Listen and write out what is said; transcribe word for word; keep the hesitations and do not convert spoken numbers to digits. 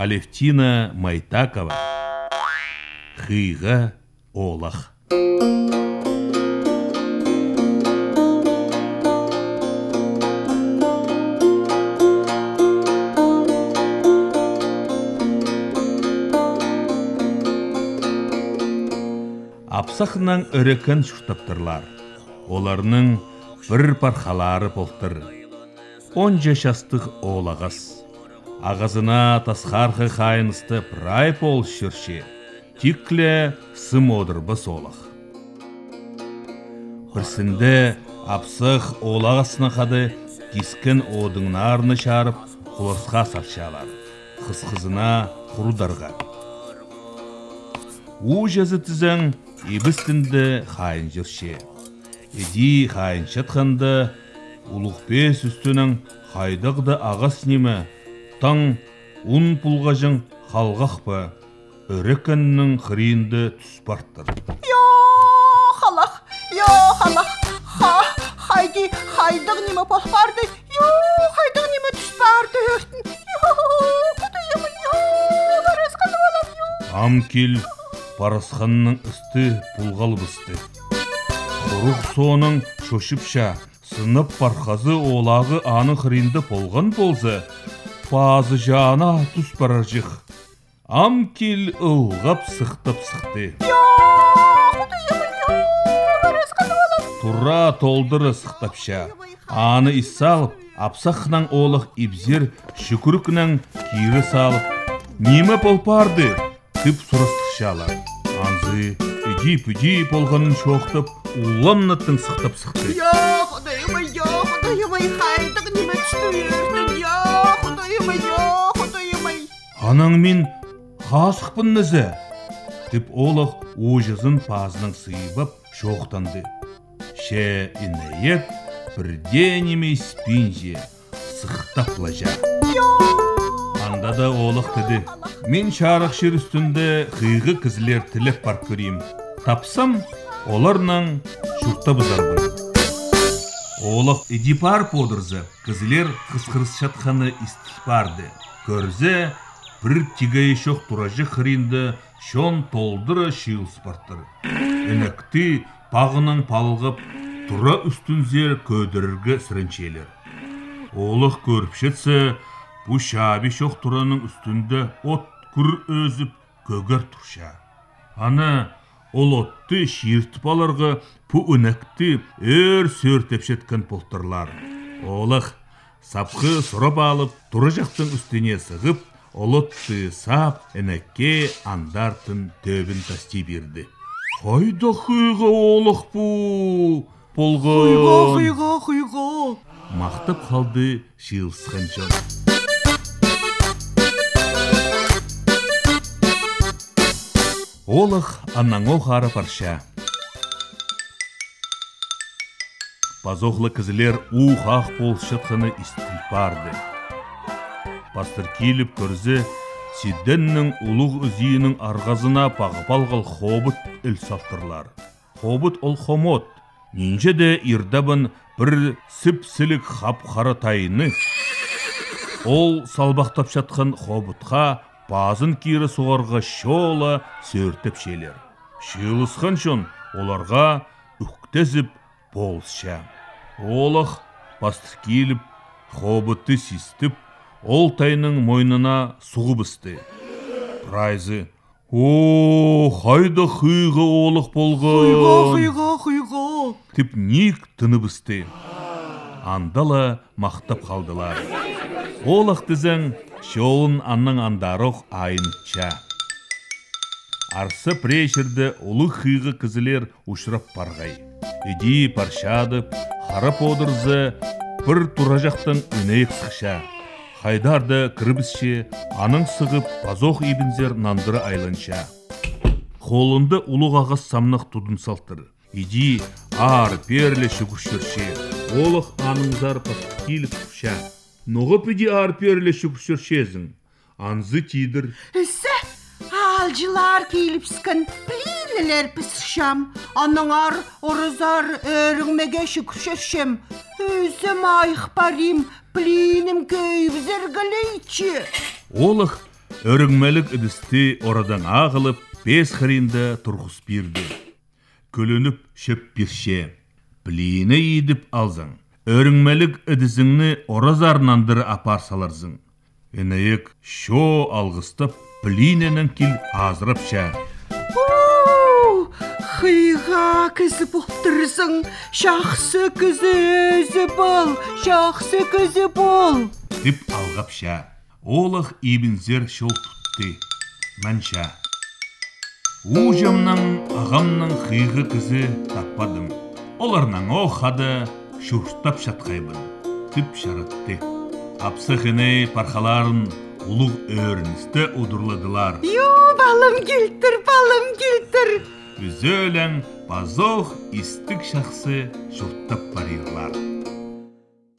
Алевтина Майтакова. Хыйга олах. Апсақынан өрекін шүртаптырлар. Оларның бір пархалары болтыр. Он жашастық олағас. Ағазына тасқарқы қайынысты прай пол шүрше. Тикле сым одырбы солық. Бірсінде апсық олағасына қады кискін одыңнарыны шарып құлысқа саршалар. Қыз-қызына құрударға. У жазы тізің ебістінді қайын жүрше. Еди қайын шатқанды ұлықпес үстінің қайдағды ағас немі таң ұн пұлғажың қалғақпы өрекіннің қырейінді түс барттыр. Йо, қалақ, йо, қалақ, ха, хайди, хайдық немі пол барды, йо, хайдық немі түс барды өртін, йо, құдайымын, йо, барасқаны балам, йо. Ам кел Парасханның үсті пұлғал бұсты. Құруқ соның шошыпша, сынып парқазы олағы аны қырынды полған болзы, пазы жана түс барар жық. Ам кел ұлғап сықтап сықты. Йо, құдайымын, йо, барасқаны балам. Тұра толдыры сықтапша, аны иссалып, апсақнан олық ибзер шүкірікнан кері салып, немі полпарды? Тып сұрастықшалар. Анзы үдей-пүдей болғанын шоқтып, ұланнаттың сықтап сықты. Йо, құдайымай, йо, құдайымай, қайдық неме түсті өртін, йо, құдайымай, йо, құдайымай. Анаң мен қасықпын нізі. Тіп олық ойжызын пазының сыйбап шоқтанды. Ше инайет бірде неме спинже сықтап лажа. Анда да олық деді. Мен шарық шер үстінде қиғы кізілер тілеп бар көрейім. Тапсам, оларнан шұрта бұзарбын. Олық эдипар подырзы, кізілер қысқырыс шатқаны истихбарды. Көрзе, бір тигай шоқ туражы қырынды шон толдыры шиылс бартыр. Әнәкті пағының палғып, тұра үстінзер көдіріргі сірінчелер. Олық көріпшетсі, бұ шаби шоқ тұраның үстінде от күр өзіп көгер тұрша. Аны ол отты шертіп аларға бұ үнәкті өр сөртеп шеткен полтырлар. Олық сапқы сұрап алып, тұры жақтың үстіне сығып, олотты сап әнәкке андартын төбін тасти берді. Қайда қиға олық бұ? Полған. Қиға, қиға, қиға. Мақтып қалды шиылсқан жон. Олық аннаңо қары парша. Пазоқлы кізілер уғақ пол шытқыны істіліп барды. Пастыр келіп көрзе, Сиденнің ұлық үзейінің арғазына пағып алғал хобыт үл салтырлар. Хобыт ол хомот. Нинже де ирдабын бір сіп-сілік қап-қары тайыны. Ол салбақтап шатқан хобытқа базын кері суғарға шола сөртіп шелер. Шиылысқан шон оларға үктезіп болсша. Олық пастыр келіп, хобыты систіп, ол тайының мойнына суғы бісті. Прайзы, о, қайда қиғы олық болған. Қиға, қиға, қиға. Тіп ник тыны бісті. Андала мақтап қалдылар. Олық тізің шоуын анның андароқ айынча. Арсы прешірді ұлы қиғы кізілер ұшырап барғай. Эди паршадып, қарап одырзы, бір тұражақтың үнейік сықша. Хайдарды кірбісше, аның сығып, пазоқ ебінзер нандыры айланша. Қолынды ұлық ағас самнық тұдын салтыр. Иди ар перлі шүкіршірше, олық аныңзар пастық келіп тұша. Ноғы піде ар перлі шүкіршіршезің, анзы тидір. Үсі, алжылар келіпсікін, плинілер пісішам, аныңар орызар өріңмеге шүкіршіршем. Өзім айық барим, плинім көйбізер гілейчі. Олық Өріңмелік үдісті oradan ағылып, бес хринді тұрғыс берді. Көлініп шөп берше, білейіні едіп алзың. Өріңмелік үдісіңні оразарнандыр апар саларзың. Энайек шо алғыстып, білейненің кел азырапша. Хыйға кізі болтырсың, шақсы кізі өзі бол, шақсы кізі бол. Деп алғапша, олық ебінзер шол тұтты, мәнша. Ужамның, ағамның хыйғы кізі таппадым. Оларның оқады, шұрштап шатқайбын, деп шарытты. Апсықыны пархаларын ұлық өріністі ұдырладылар. Ю, балым келтір, балым келтір. Үзөләң базоқ истік шақсы шұрттап барырлар.